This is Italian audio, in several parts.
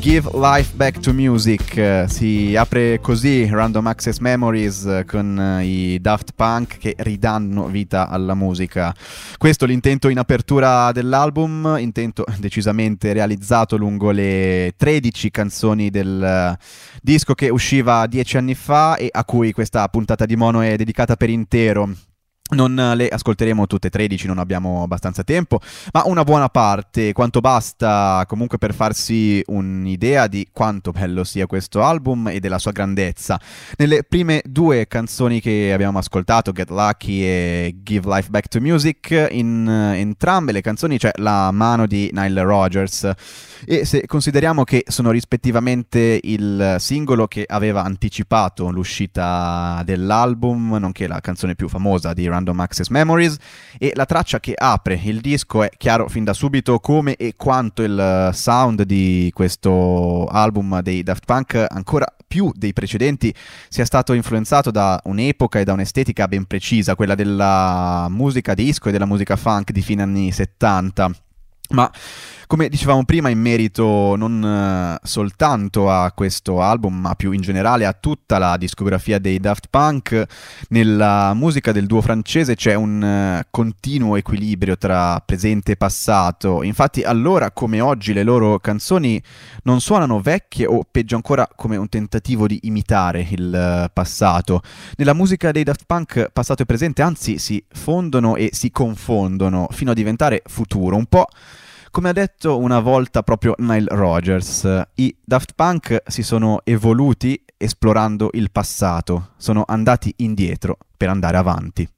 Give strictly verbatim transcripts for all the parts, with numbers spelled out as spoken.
Give Life Back to Music. Si apre così Random Access Memories con i Daft Punk che ridanno vita alla musica. Questo l'intento in apertura dell'album, intento decisamente realizzato lungo le tredici canzoni del disco che usciva dieci anni fa e a cui questa puntata di Mono è dedicata per intero. Non le ascolteremo tutte e tredici, non abbiamo abbastanza tempo, ma una buona parte, quanto basta comunque per farsi un'idea di quanto bello sia questo album e della sua grandezza. Nelle prime due canzoni che abbiamo ascoltato, Get Lucky e Give Life Back to Music, in entrambe le canzoni c'è la mano di Nile Rodgers, e se consideriamo che sono rispettivamente il singolo che aveva anticipato l'uscita dell'album, nonché la canzone più famosa di Random Access Memories, e la traccia che apre il disco, è chiaro fin da subito come e quanto il sound di questo album dei Daft Punk, ancora più dei precedenti, sia stato influenzato da un'epoca e da un'estetica ben precisa, quella della musica disco e della musica funk di fine anni settanta. Ma come dicevamo prima, in merito non uh, soltanto a questo album, ma più in generale a tutta la discografia dei Daft Punk, nella musica del duo francese c'è un uh, continuo equilibrio tra presente e passato. Infatti allora come oggi le loro canzoni non suonano vecchie o peggio ancora come un tentativo di imitare il uh, passato. Nella musica dei Daft Punk passato e presente anzi si fondono e si confondono fino a diventare futuro, un po' come ha detto una volta proprio Nile Rodgers. I Daft Punk si sono evoluti esplorando il passato, sono andati indietro per andare avanti.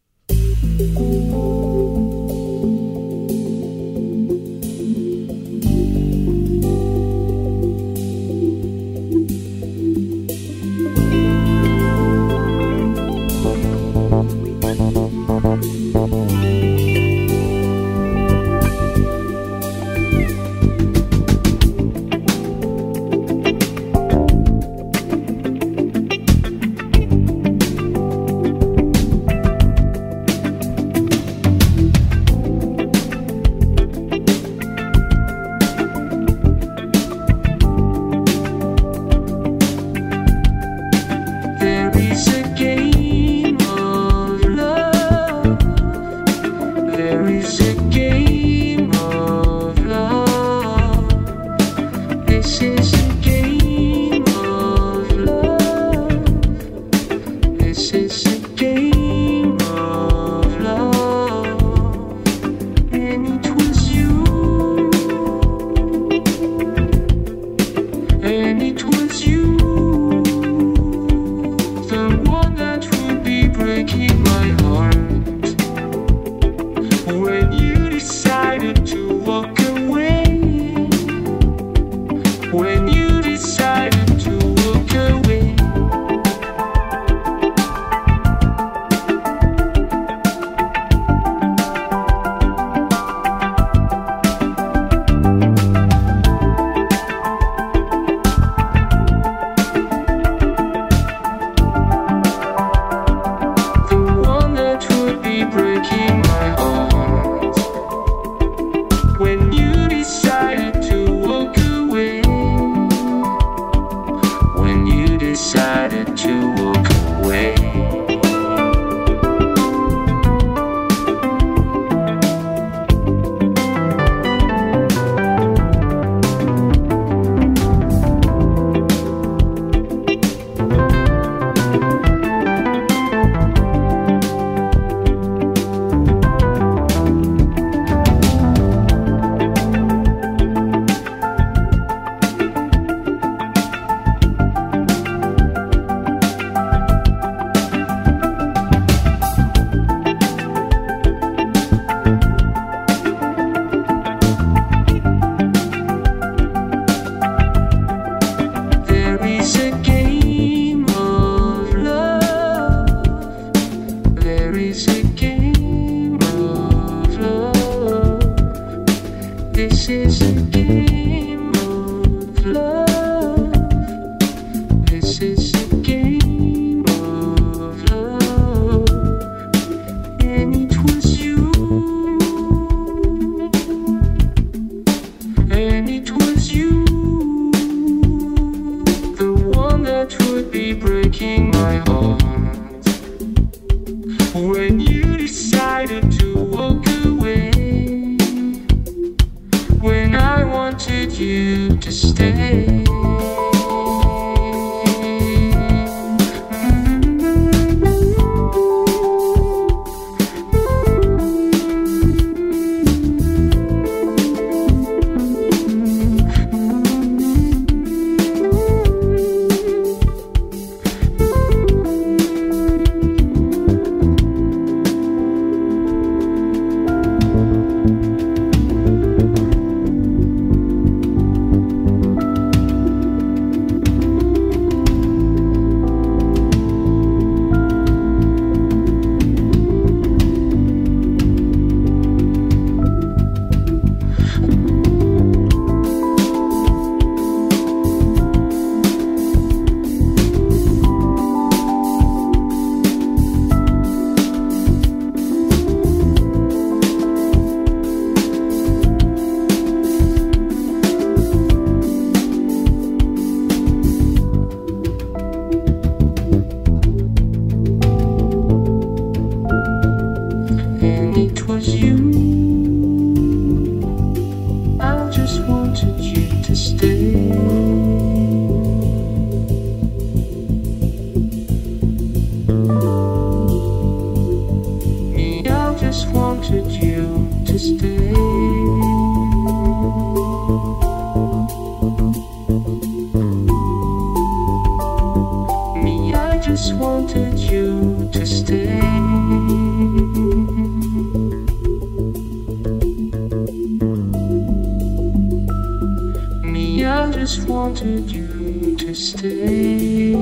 just wanted you to stay.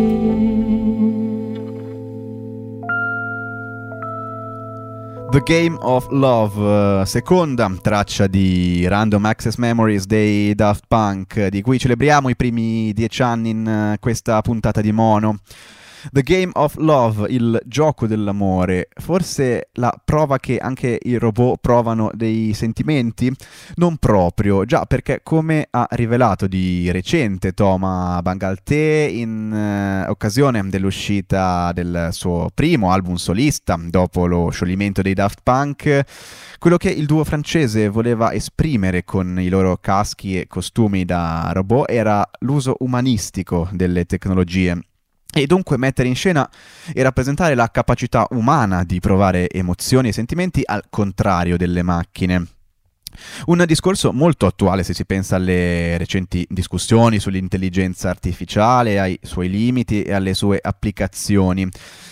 The Game of Love, seconda traccia di Random Access Memories dei Daft Punk, di cui celebriamo i primi dieci anni in questa puntata di Mono. The Game of Love, il gioco dell'amore, forse la prova che anche i robot provano dei sentimenti? Non proprio, già perché come ha rivelato di recente Thomas Bangalter in eh, occasione dell'uscita del suo primo album solista dopo lo scioglimento dei Daft Punk, quello che il duo francese voleva esprimere con i loro caschi e costumi da robot era l'uso umanistico delle tecnologie. E dunque mettere in scena e rappresentare la capacità umana di provare emozioni e sentimenti al contrario delle macchine. Un discorso molto attuale se si pensa alle recenti discussioni sull'intelligenza artificiale, ai suoi limiti e alle sue applicazioni.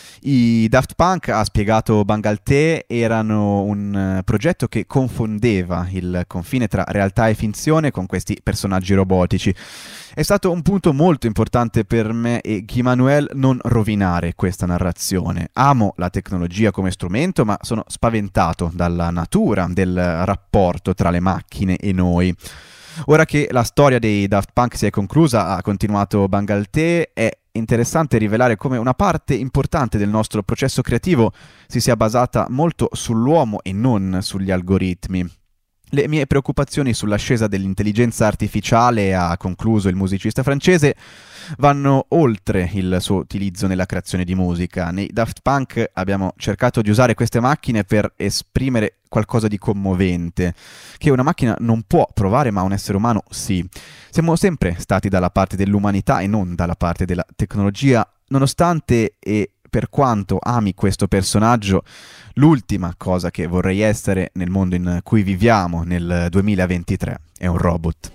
I Daft Punk, ha spiegato Bangalter, erano un progetto che confondeva il confine tra realtà e finzione con questi personaggi robotici. È stato un punto molto importante per me e Guy Manuel non rovinare questa narrazione. Amo la tecnologia come strumento, ma sono spaventato dalla natura del rapporto tra le macchine e noi. Ora che la storia dei Daft Punk si è conclusa, ha continuato Bangalter, è interessante rivelare come una parte importante del nostro processo creativo si sia basata molto sull'uomo e non sugli algoritmi. Le mie preoccupazioni sull'ascesa dell'intelligenza artificiale, ha concluso il musicista francese, vanno oltre il suo utilizzo nella creazione di musica. Nei Daft Punk abbiamo cercato di usare queste macchine per esprimere qualcosa di commovente, che una macchina non può provare ma un essere umano sì. Siamo sempre stati dalla parte dell'umanità e non dalla parte della tecnologia, nonostante e per quanto ami questo personaggio, l'ultima cosa che vorrei essere nel mondo in cui viviamo nel duemilaventitré è un robot.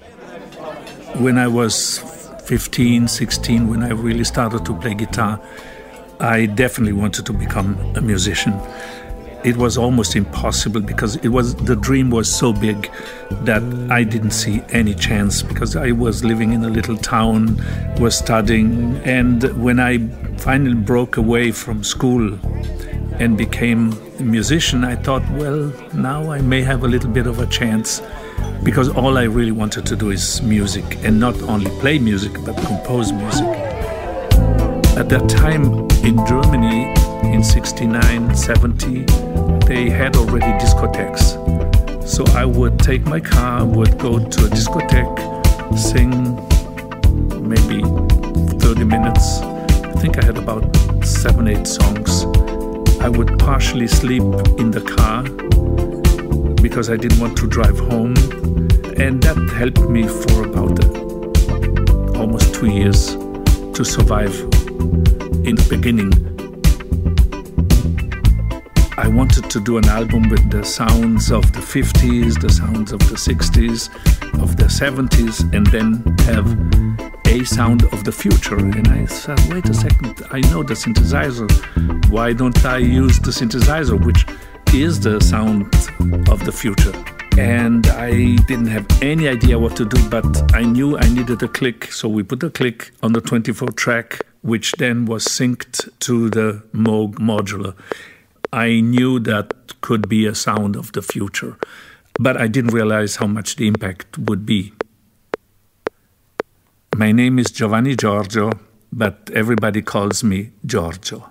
When I was fifteen, sixteen, when I really started to play guitar, I definitely wanted to become a musician. It was almost impossible because it was the dream was so big that I didn't see any chance because I was living in a little town, was studying, and when I finally broke away from school and became a musician, I thought, well, now I may have a little bit of a chance because all I really wanted to do is music and not only play music but compose music. At that time in Germany, in sixty-nine, seventy, they had already discotheques. So I would take my car, would go to a discotheque, sing maybe thirty minutes. I think I had about seven, eight songs. I would partially sleep in the car because I didn't want to drive home. And that helped me for about uh, almost two years to survive in the beginning. I wanted to do an album with the sounds of the fifties, the sounds of the sixties, of the seventies, and then have a sound of the future. And I said, wait a second, I know the synthesizer. Why don't I use the synthesizer, which is the sound of the future? And I didn't have any idea what to do, but I knew I needed a click. So we put a click on the twenty-four track, which then was synced to the Moog modular. I knew that could be a sound of the future, but I didn't realize how much the impact would be. My name is Giovanni Giorgio, but everybody calls me Giorgio.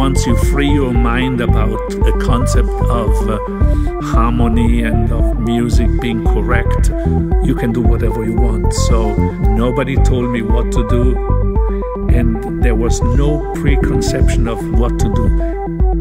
once you free your mind about a concept of uh, harmony and of music being correct, you can do whatever you want. So nobody told me what to do, and there was no preconception of what to do.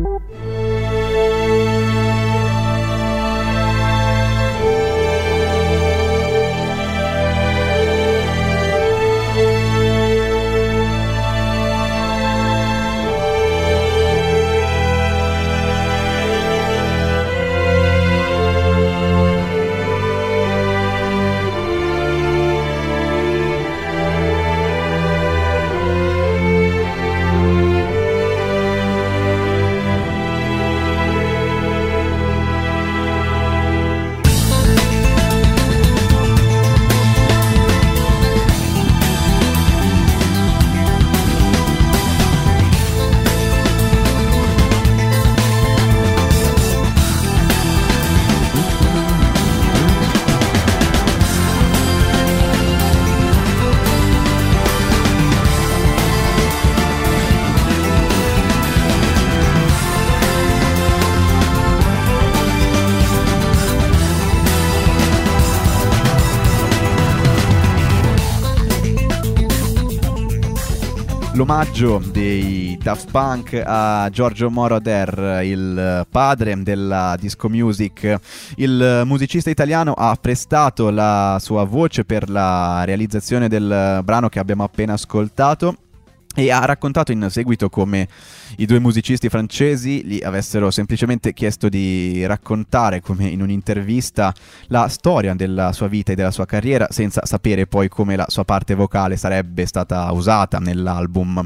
L'omaggio dei Daft Punk a Giorgio Moroder, il padre della disco music. Il musicista italiano ha prestato la sua voce per la realizzazione del brano che abbiamo appena ascoltato e ha raccontato in seguito come i due musicisti francesi gli avessero semplicemente chiesto di raccontare, come in un'intervista, la storia della sua vita e della sua carriera, senza sapere poi come la sua parte vocale sarebbe stata usata nell'album.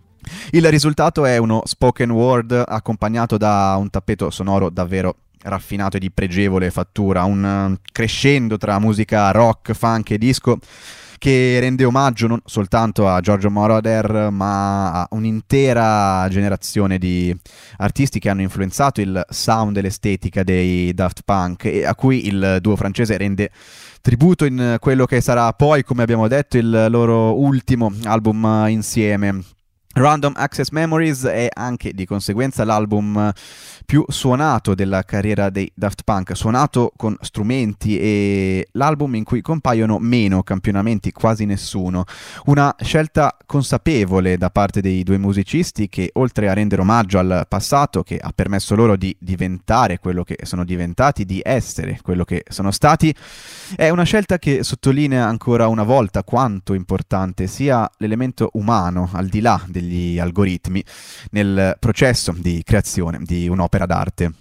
Il risultato è uno spoken word accompagnato da un tappeto sonoro davvero raffinato e di pregevole fattura, un crescendo tra musica rock, funk e disco che rende omaggio non soltanto a Giorgio Moroder ma a un'intera generazione di artisti che hanno influenzato il sound e l'estetica dei Daft Punk e a cui il duo francese rende tributo in quello che sarà poi, come abbiamo detto, il loro ultimo album insieme. Random Access Memories è anche di conseguenza l'album più suonato della carriera dei Daft Punk, suonato con strumenti, e l'album in cui compaiono meno campionamenti, quasi nessuno. Una scelta consapevole da parte dei due musicisti che, oltre a rendere omaggio al passato che ha permesso loro di diventare quello che sono diventati, di essere quello che sono stati, è una scelta che sottolinea ancora una volta quanto importante sia l'elemento umano al di là degli algoritmi nel processo di creazione di un'opera d'arte.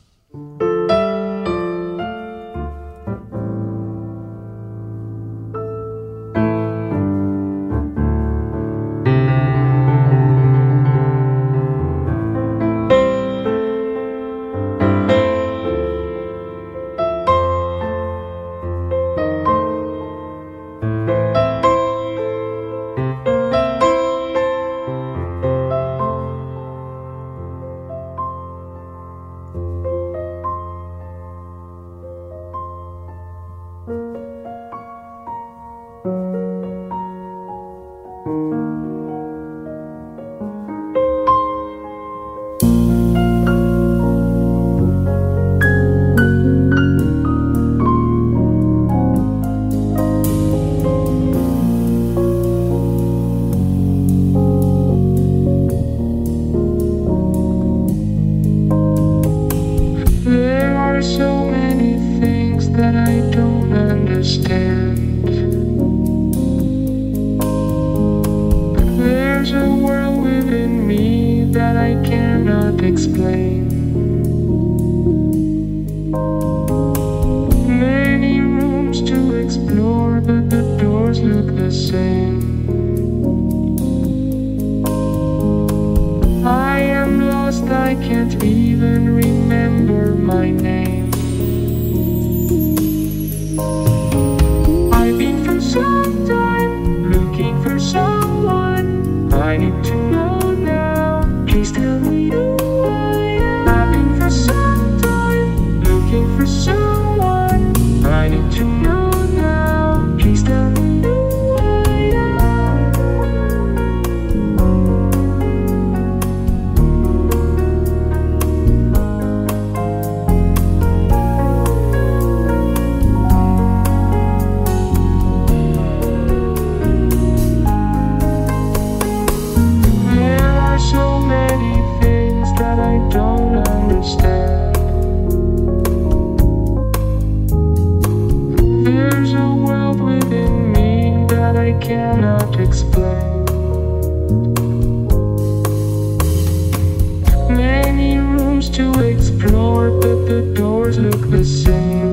the doors look the same.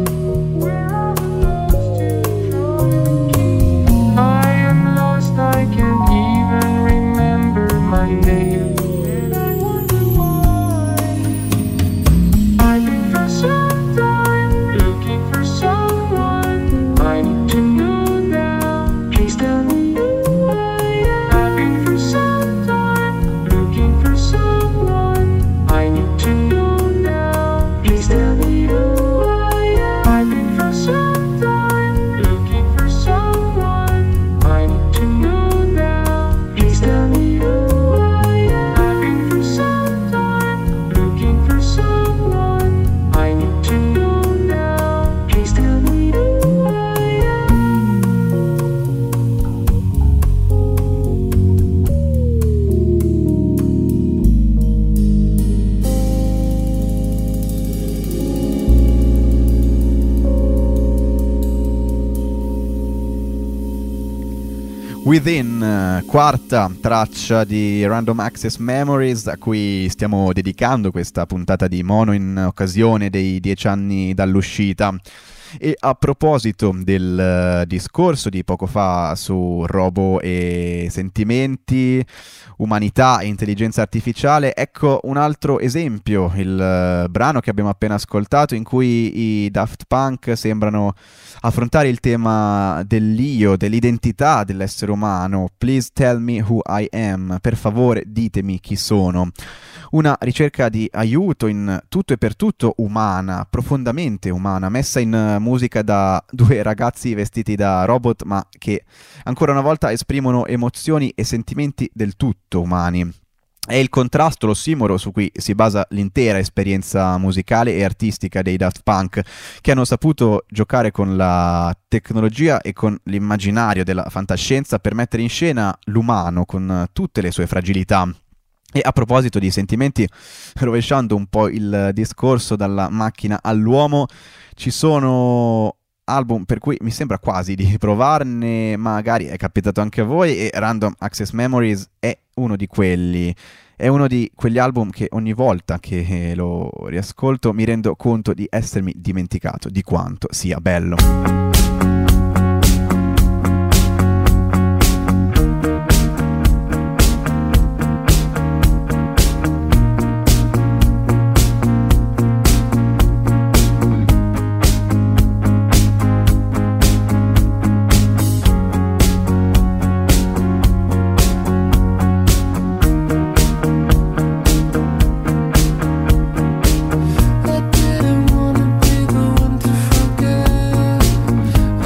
I am lost, I can't even remember my name. I've been for some time looking for someone I need to know now. Please tell me who I am. I've been for some time looking for someone I need to know now. Please tell me who I am. I've been for some time looking for someone I need to know now. Please tell me who I am. I've been for some time looking for someone I need to know now. Please tell me who I Within, eh, quarta traccia di Random Access Memories, a cui stiamo dedicando questa puntata di Mono in occasione dei dieci anni dall'uscita. E a proposito del eh, discorso di poco fa su robo e sentimenti, umanità e intelligenza artificiale, ecco un altro esempio, il eh, brano che abbiamo appena ascoltato, in cui i Daft Punk sembrano affrontare il tema dell'io, dell'identità dell'essere umano. Please tell me who I am, per favore ditemi chi sono. Una ricerca di aiuto in tutto e per tutto umana, profondamente umana, messa in uh, musica da due ragazzi vestiti da robot, ma che ancora una volta esprimono emozioni e sentimenti del tutto umani. È il contrasto, l'ossimoro su cui si basa l'intera esperienza musicale e artistica dei Daft Punk, che hanno saputo giocare con la tecnologia e con l'immaginario della fantascienza per mettere in scena l'umano con tutte le sue fragilità. E a proposito di sentimenti, rovesciando un po' il discorso dalla macchina all'uomo, ci sono album per cui mi sembra quasi di provarne, magari è capitato anche a voi, e Random Access Memories è uno di quelli. È uno di quegli album che ogni volta che lo riascolto mi rendo conto di essermi dimenticato di quanto sia bello. I didn't wanna be the one to forget.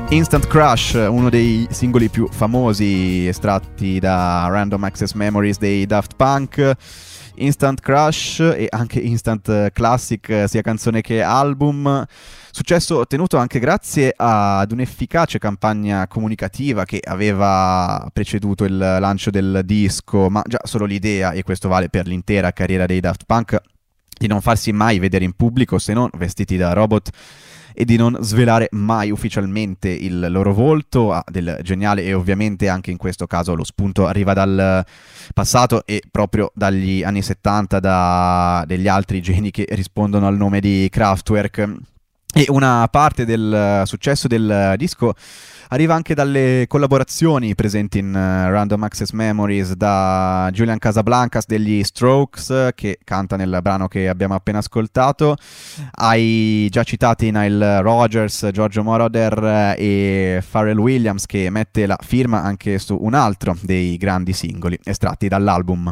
Instant Crush, uno dei singoli più famosi estratti da Random Access Memories dei Daft Punk. Instant Crush e anche Instant Classic, sia canzone che album. Successo ottenuto anche grazie ad un'efficace campagna comunicativa che aveva preceduto il lancio del disco, ma già solo l'idea, e questo vale per l'intera carriera dei Daft Punk, di non farsi mai vedere in pubblico se non vestiti da robot e di non svelare mai ufficialmente il loro volto, ha del geniale, e ovviamente anche in questo caso lo spunto arriva dal passato e proprio dagli anni settanta, da degli altri geni che rispondono al nome di Kraftwerk. E una parte del successo del disco arriva anche dalle collaborazioni presenti in uh, Random Access Memories, da Julian Casablancas degli Strokes, che canta nel brano che abbiamo appena ascoltato, ai già citati Nile Rodgers, Giorgio Moroder e Pharrell Williams, che mette la firma anche su un altro dei grandi singoli estratti dall'album.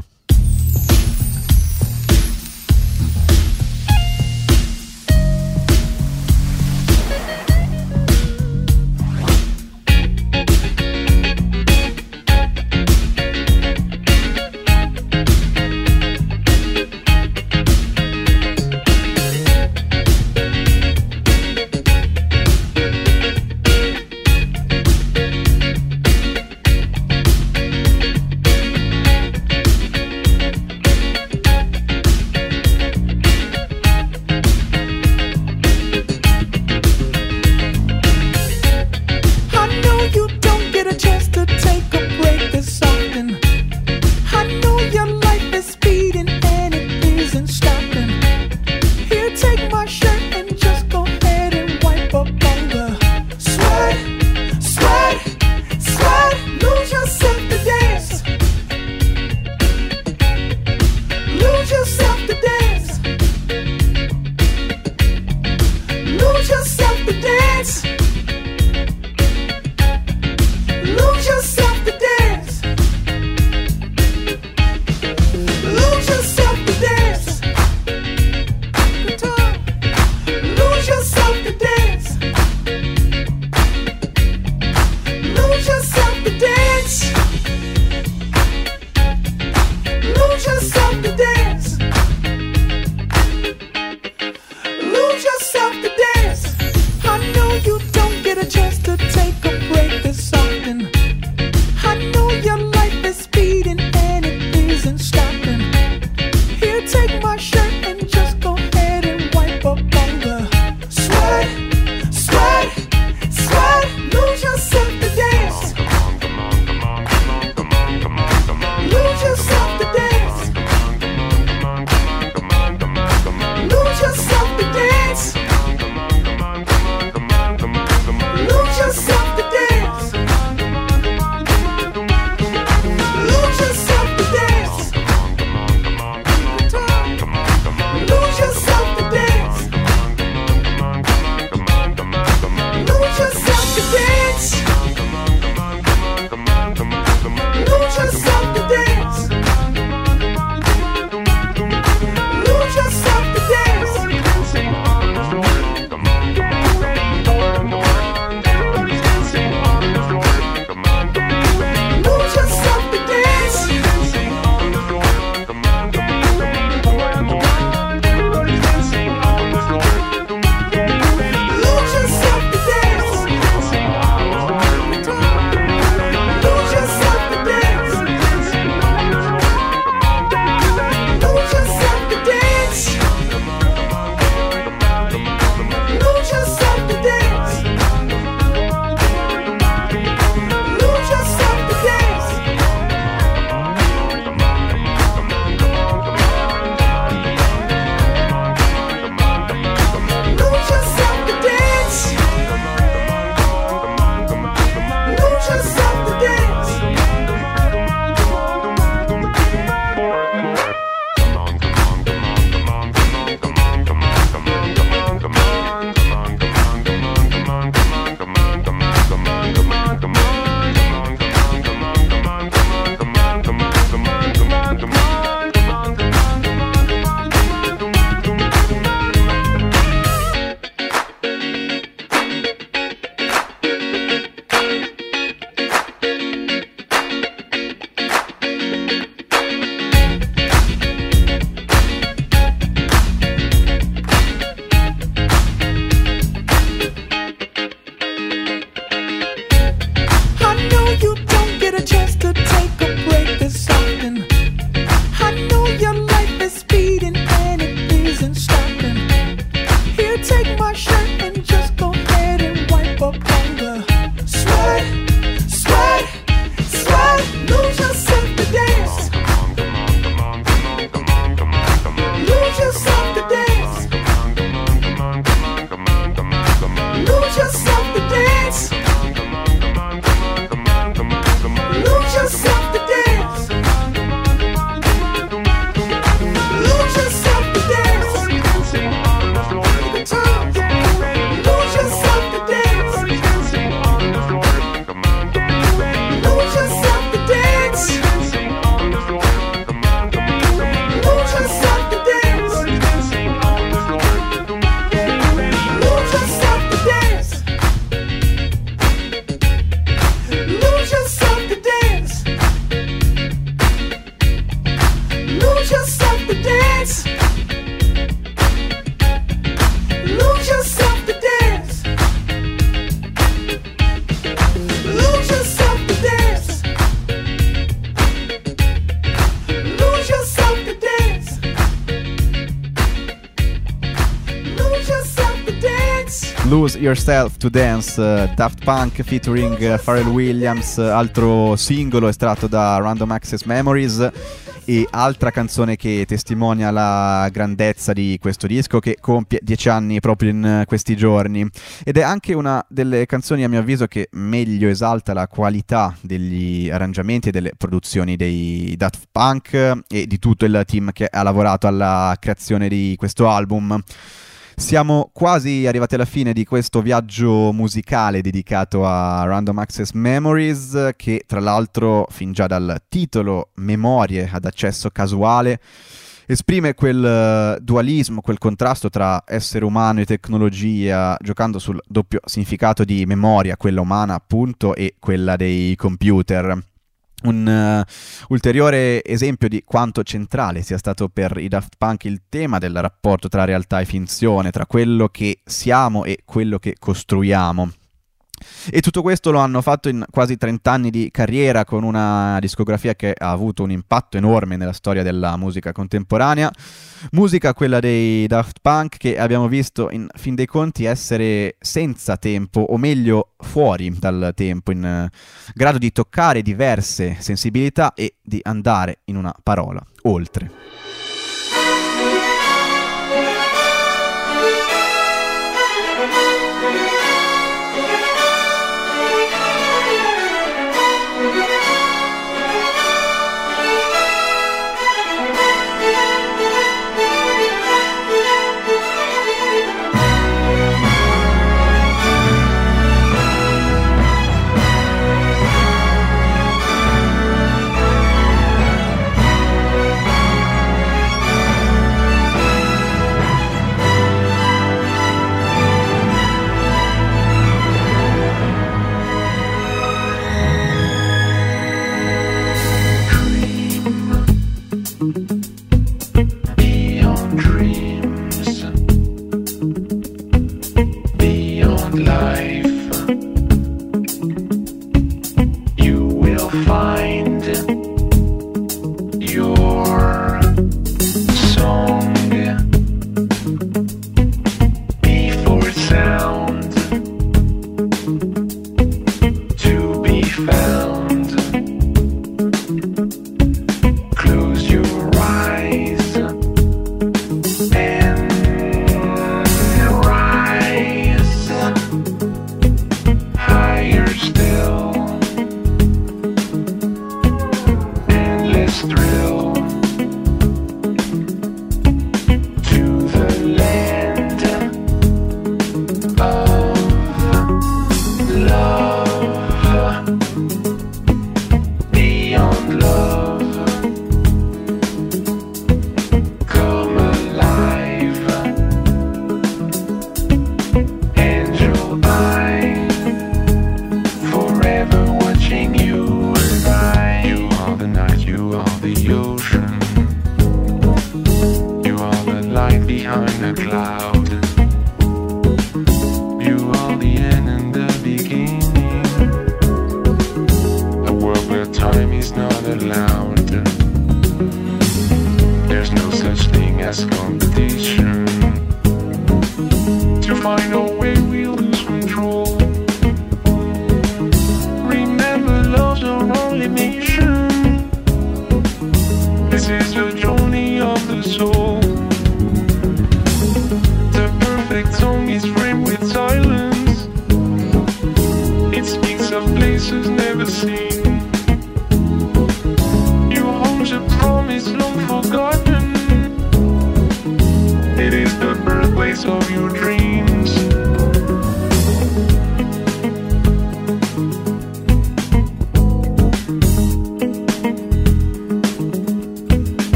Lose Yourself to Dance, uh, Daft Punk featuring uh, Pharrell Williams, altro singolo estratto da Random Access Memories, e altra canzone che testimonia la grandezza di questo disco, che compie dieci anni proprio in questi giorni, ed è anche una delle canzoni, a mio avviso, che meglio esalta la qualità degli arrangiamenti e delle produzioni dei Daft Punk e di tutto il team che ha lavorato alla creazione di questo album. Siamo quasi arrivati alla fine di questo viaggio musicale dedicato a Random Access Memories, che tra l'altro, fin già dal titolo, Memorie ad accesso casuale, esprime quel dualismo, quel contrasto tra essere umano e tecnologia, giocando sul doppio significato di memoria, quella umana appunto e quella dei computer. Un uh, ulteriore esempio di quanto centrale sia stato per i Daft Punk il tema del rapporto tra realtà e finzione, tra quello che siamo e quello che costruiamo. E tutto questo lo hanno fatto in quasi trenta anni di carriera, con una discografia che ha avuto un impatto enorme nella storia della musica contemporanea. Musica, quella dei Daft Punk, che abbiamo visto in fin dei conti essere senza tempo, o meglio fuori dal tempo, in grado di toccare diverse sensibilità e di andare, in una parola, oltre.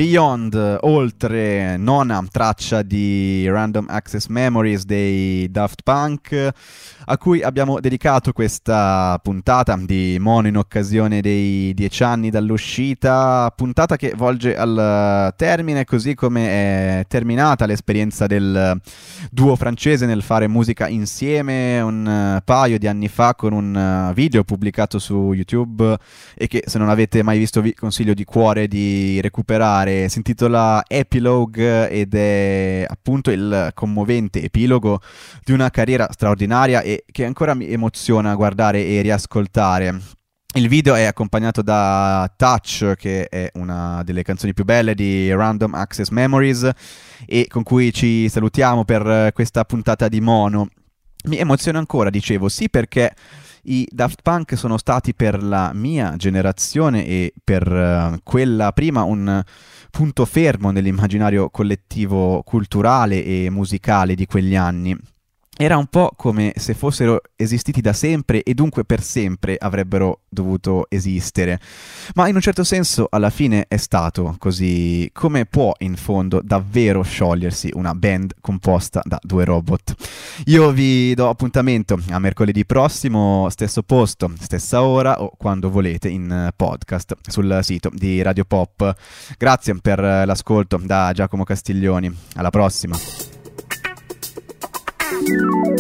Beyond, oltre, nona traccia di Random Access Memories dei Daft Punk, a cui abbiamo dedicato questa puntata di Mono in occasione dei dieci anni dall'uscita, puntata che volge al termine, così come è terminata l'esperienza del duo francese nel fare musica insieme un paio di anni fa con un video pubblicato su YouTube e che, se non avete mai visto, vi consiglio di cuore di recuperare. Si intitola Epilogue ed è appunto il commovente epilogo di una carriera straordinaria e che ancora mi emoziona guardare e riascoltare. Il video è accompagnato da Touch, che è una delle canzoni più belle di Random Access Memories e con cui ci salutiamo per questa puntata di Mono. Mi emoziona ancora, dicevo, sì, perché i Daft Punk sono stati per la mia generazione e per uh, quella prima un punto fermo nell'immaginario collettivo culturale e musicale di quegli anni. Era un po' come se fossero esistiti da sempre e dunque per sempre avrebbero dovuto esistere. Ma in un certo senso alla fine è stato così. Come può in fondo davvero sciogliersi una band composta da due robot? Io vi do appuntamento a mercoledì prossimo, stesso posto, stessa ora o quando volete in podcast sul sito di Radio Pop. Grazie per l'ascolto da Giacomo Castiglioni. Alla prossima. Thank you.